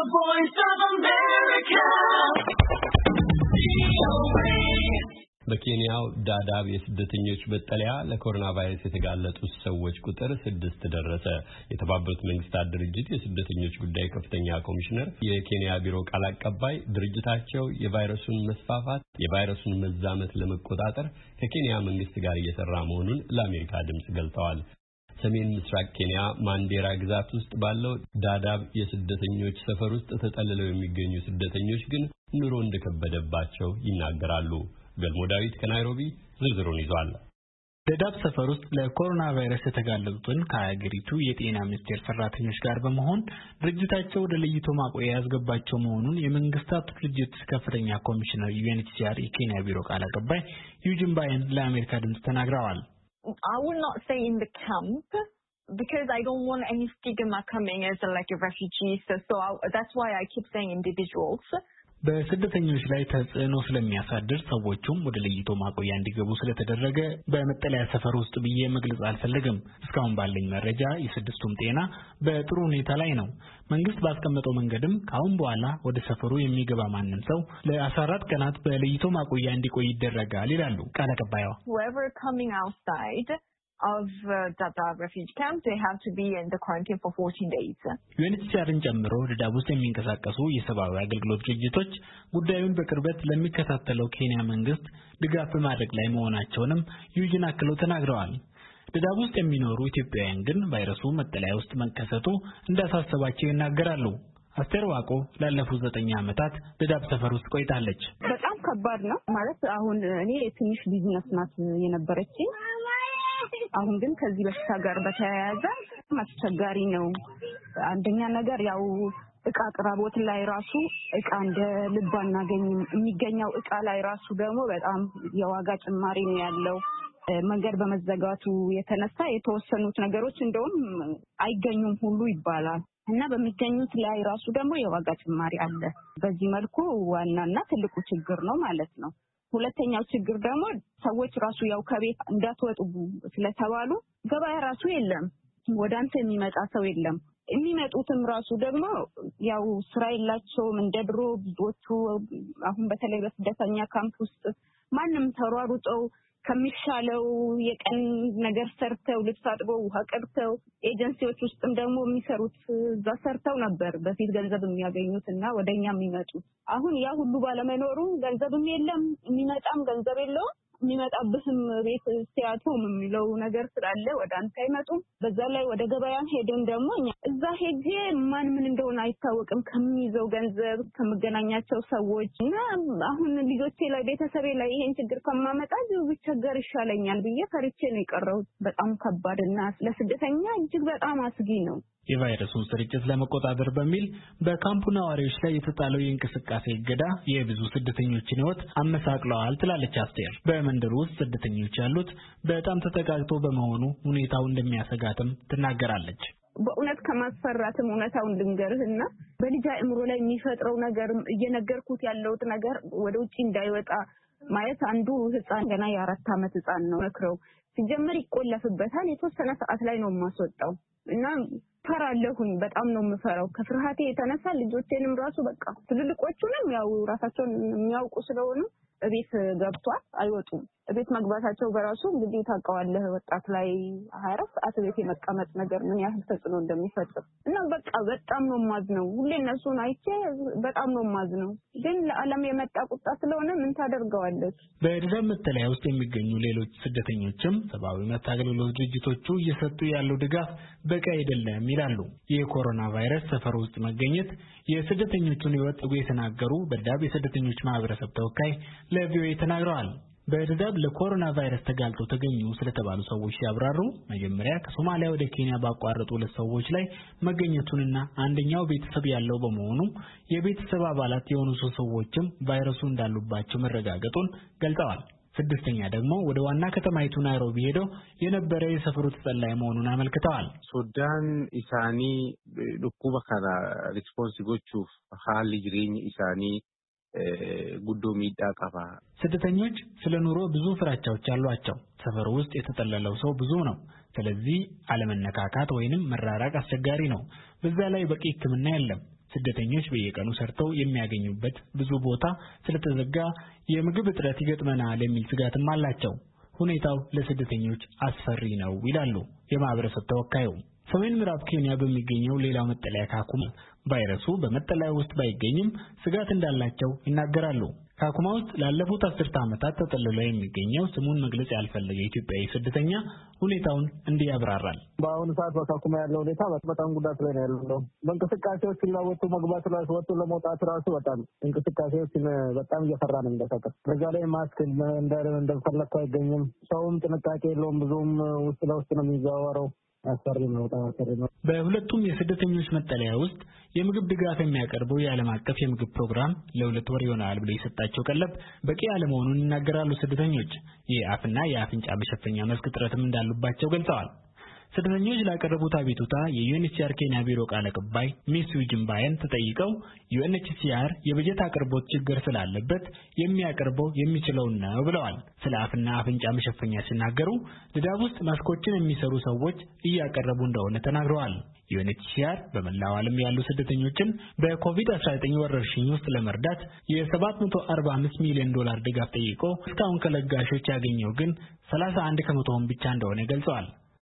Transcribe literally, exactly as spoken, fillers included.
The Voice of America. በኬንያው ዳዳብ የስደተኞች መጠለያ ለኮሮና ቫይረስ የተጋለጡ ሰዎች ቁጥር ስድስት ደረሰ። የተባበሩት መንግስታት ድርጅት የስደተኞች ጉዳይ ከፍተኛ ኮሚሽነር የኬንያ ቢሮ ቃል አቀባይ ድርጅታቸው የቫይረሱን መስፋፋት የቫይረሱን መዛመት ለመቆጣጠር ከኬንያ መንግስት ጋር እየሰራ መሆኑን ለአሜሪካ ድምጽ ገልጸዋል። ሰሜን ምስራቅ ኬንያ ማንዴራ ግዛት ውስጥ ባለው ዳዳብ የስደተኞች ሰፈር ውስጥ ተጠልለው የሚገኙ ስደተኞች ግን ኑሮ እንደከበደባቸው ይናገራሉ። ገልሞ ዳዊት ከናይሮቢ ዝርዝሩን ይዟል። ዳዳብ ሰፈር ውስጥ ለኮሮና ቫይረስ የተጋለጡትን ከሀገሪቱ የጤና ሚኒስቴር ሰራተኞች ጋር በመሆን ድርጅታቸው ወደ ለይቶ ማቆያ ያስገባቸው መሆኑን የመንግስታቱ ድርጅት ከፍተኛ ኮሚሽነር ዩኤንኤችሲአር የኬንያ ቢሮ ቃል አቀባይ ዩጂን ባየን ለአሜሪካ ድምጽ ተናግረዋል። I would not say in the camp because I don't want any stigma coming as a, like a refugee. So, so I, that's why I keep saying individuals. በስደተኞች ላይ ተጽዕኖ ስለሚያሳድር ሰዎቹም ወደ ለይቶ ማቆያ እንዲገቡ ስለተደረገ በመጠለያ ሰፈር ውስጥ ብዬ መግለጽ አልፈልግም። እስካሁን ባለኝ መረጃ የስድስቱም ጤና በጥሩ ሁኔታ ላይ ነው። መንግስት ባስቀመጠው መንገድም ካሁን በኋላ ወደ ሰፈሩ የሚገባ ማንም ሰው ለአስራ አራት ቀናት በለይቶ ማቆያ እንዲቆይ ይደረጋል ይላሉ ቃል አቀባይዋ። Whoever coming outside of uh, Dadaab refugee camp, they have to be in the quarantine for fourteen days. ዩኤንኤችሲአርን ጨምሮ ዳዳብ ውስጥ የሚንቀሳቀሱ የሰብአዊ አገልግሎት ድርጅቶች ጉዳዩን በቅርበት ለሚከታተለው ኬንያ መንግስት ድጋፍ በማድረግ ላይ መሆናቸውንም ዩጂን አክለው ተናግረዋል። ዳዳብ ውስጥ የሚኖሩ ኢትዮጵያውያን ግን ቫይረሱ መጠለያ ውስጥ መከሰቱ እንዳሳሰባቸው ይናገራሉ። አስቴር ዋቆ ላለፉት ዘጠኝ ዓመታት ዳዳብ ሰፈር ውስጥ ቆይታለች። በጣም ከባድ ነው ማለት አሁን እኔ ትንሽ ቢዝነስ ናት የነበረችኝ አሁን ግን ከዚህ በሽታ ጋር በተያያዘ አስቸጋሪ ነው። አንደኛ ነገር ያው እቃ አቅራቦት ላይ ራሱ እቃ እንደ ልብ አናገኝም። የሚገኘው እቃ ላይ ራሱ ደግሞ በጣም የዋጋ ጭማሪ ነው ያለው። መንገድ በመዘጋቱ የተነሳ የተወሰኑት ነገሮች እንደውም አይገኙም ሁሉ ይባላል እና በሚገኙት ላይ ራሱ ደግሞ የዋጋ ጭማሪ አለ። በዚህ መልኩ ዋናና ትልቁ ችግር ነው ማለት ነው። ሁለተኛው ችግር ደግሞ ሰዎች ራሱ ያው ከቤት እንዳትወጡ ስለተባሉ ገበያ ራሱ የለም። ወዳንተ የሚመጣ ሰው የለም። የሚመጡትም ራሱ ደግሞ ያው ስራ የላቸውም እንደድሮ ብዙዎቹ አሁን በተለይ በስደተኛ ካምፕ ውስጥ ማንም ተሯሩጠው ከሚሻለው የቀን ነገር ሰርተው ልብስ አጥበው ውሃ ቀድተው ኤጀንሲዎች ውስጥም ደግሞ የሚሰሩት እዛ ሰርተው ነበር በፊት ገንዘብ የሚያገኙትና ወደኛ የሚመጡት። አሁን ያ ሁሉ ባለመኖሩ ገንዘብም የለም የሚመጣም ገንዘብ የለውም። የሚመጣብህም ቤት ሲያቱም የሚለው ነገር ስላለ ወደ አንተ አይመጡም። በዛ ላይ ወደ ገበያ ሄደን ደግሞ እዛ ሄጄ ማን ምን እንደሆነ አይታወቅም ከሚይዘው ገንዘብ ከመገናኛቸው ሰዎች እና አሁን ልጆቼ ላይ ቤተሰቤ ላይ ይሄን ችግር ከማመጣ ብቸገር ይሻለኛል ብዬ ፈርቼ ነው የቀረሁት። በጣም ከባድና ለስደተኛ እጅግ በጣም አስጊ ነው። የቫይረሱን ስርጭት ለመቆጣጠር በሚል በካምፑ ነዋሪዎች ላይ የተጣለው የእንቅስቃሴ እገዳ የብዙ ስደተኞችን ሕይወት አመሳቅለዋል ትላለች አስቴር። በመንደሩ ውስጥ ስደተኞች ያሉት በጣም ተጠጋግቶ በመሆኑ ሁኔታው እንደሚያሰጋትም ትናገራለች። በእውነት ከማስፈራትም እውነታውን ልንገርህና በልጅ አእምሮ ላይ የሚፈጥረው ነገር እየነገርኩት ያለው ነገር ወደ ውጪ እንዳይወጣ ማለት አንዱ ህፃን ገና የአራት ዓመት ህፃን ነው መክረው ሲጀመር ይቆለፍበታል። የተወሰነ ሰዓት ላይ ነው የማስወጣው እና ፈራለሁኝ በጣም ነው የምፈራው። ከፍርሃቴ የተነሳ ልጆቼንም ራሱ በቃ ትልልቆቹንም ያው ራሳቸውን የሚያውቁ ስለሆነ እቤት ገብቷል አይወጡም። እቤት መግባታቸው በራሱ እንግዲህ ታውቀዋለህ ወጣት ላይ ሃያ አራት ሰዓት ቤት የመቀመጥ ነገር ምን ያህል ተጽዕኖ እንደሚፈጥር እና በቃ በጣም ነው ማዝነው። ሁሌ እነሱን አይቼ በጣም ነው ማዝነው። ግን ለዓለም የመጣ ቁጣ ስለሆነ ምን ታደርገዋለች? በዳዳብ መጠለያ ውስጥ የሚገኙ ሌሎች ስደተኞችም ሰብአዊ መብት አገልግሎት ድርጅቶቹ እየሰጡ ያለው ድጋፍ በቂ አይደለም ይላሉ። የኮሮና ቫይረስ ሰፈር ውስጥ መገኘት የስደተኞቹን ሕይወት የተናገሩ በዳዳብ የስደተኞች ማህበረሰብ ተወካይ ለቪኦኤ ተናግረዋል። በዳዳብ ለኮሮና ቫይረስ ተጋልጠው ተገኙ ስለተባሉ ሰዎች ሲያብራሩ መጀመሪያ ከሶማሊያ ወደ ኬንያ ባቋረጡ ሁለት ሰዎች ላይ መገኘቱንና አንደኛው ቤተሰብ ያለው በመሆኑ የቤተሰብ አባላት የሆኑ ሰዎችም ቫይረሱ እንዳሉባቸው መረጋገጡን ገልጸዋል። ስድስተኛ ደግሞ ወደ ዋና ከተማይቱ ናይሮቢ ሄደው የነበረ የሰፈሩ ተጠላይ መሆኑን አመልክተዋል። ሱዳን ኢሳኒ ዱኩባ ካራ ሪስፖንስ ጎቹፍ ሃሊ ጅሪኝ ኢሳኒ ጉዶ ሚዳ ቀባ ስደተኞች ስለ ኑሮ ብዙ ፍራቻዎች አሏቸው። ሰፈሩ ውስጥ የተጠለለው ሰው ብዙ ነው። ስለዚህ አለመነካካት ወይንም መራራቅ አስቸጋሪ ነው። በዛ ላይ በቂ ሕክምና የለም። ስደተኞች በየቀኑ ሰርተው የሚያገኙበት ብዙ ቦታ ስለተዘጋ የምግብ እጥረት ይገጥመናል የሚል ስጋትም አላቸው። ሁኔታው ለስደተኞች አስፈሪ ነው ይላሉ የማህበረሰብ ተወካዩ። ሰሜን ምዕራብ ኬንያ በሚገኘው ሌላው መጠለያ ካኩማ ቫይረሱ በመጠለያው ውስጥ ባይገኝም ስጋት እንዳላቸው ይናገራሉ። ካኩማ ውስጥ ላለፉት አስርተ ዓመታት ተጠልሎ የሚገኘው ስሙን መግለጽ ያልፈለገ ኢትዮጵያዊ ስደተኛ ሁኔታውን እንዲህ ያብራራል። በአሁኑ ሰዓት በካኩማ ያለው ሁኔታ በጣም ጉዳት ላይ ነው ያለው። በእንቅስቃሴዎች ለወጡ መግባት ራሱ ወጡ ለመውጣት ራሱ በጣም እንቅስቃሴዎችን በጣም እየፈራ ነው እንደሰቀ በዛ ላይ ማስክ እንደፈለከው አይገኝም። ሰውም ጥንቃቄ የለውም። ብዙም ውስጥ ለውስጥ ነው የሚዘዋወረው። አስፈሪ ነው በጣም አስፈሪ ነው። በሁለቱም የስደተኞች መጠለያ ውስጥ የምግብ ድጋፍ የሚያቀርበው የዓለም አቀፍ የምግብ ፕሮግራም ለሁለት ወር ይሆናል ብሎ የሰጣቸው ቀለብ በቂ አለመሆኑን ይናገራሉ ስደተኞች። የአፍና የአፍንጫ መሸፈኛ መስክ እጥረትም እንዳሉባቸው ገልጸዋል። ስደተኞች ላቀረቡት አቤቱታ የዩኤንኤችሲአር ኬንያ ቢሮ ቃል አቀባይ ሚስ ዊጅምባየን ተጠይቀው ዩኤንኤችሲአር የበጀት አቅርቦት ችግር ስላለበት የሚያቀርበው የሚችለው ነው ብለዋል። ስለ አፍና አፍንጫ መሸፈኛ ሲናገሩ ድዳብ ውስጥ ማስኮችን የሚሰሩ ሰዎች እያቀረቡ እንደሆነ ተናግረዋል። ዩኤንኤችሲአር በመላው ዓለም ያሉ ስደተኞችን በኮቪድ አስራ ዘጠኝ ወረርሽኝ ውስጥ ለመርዳት የሰባት መቶ አርባ አምስት ሚሊዮን ዶላር ድጋፍ ጠይቆ እስካሁን ከለጋሾች ያገኘው ግን ሰላሳ አንድ ከመቶውን ብቻ እንደሆነ ገልጸዋል።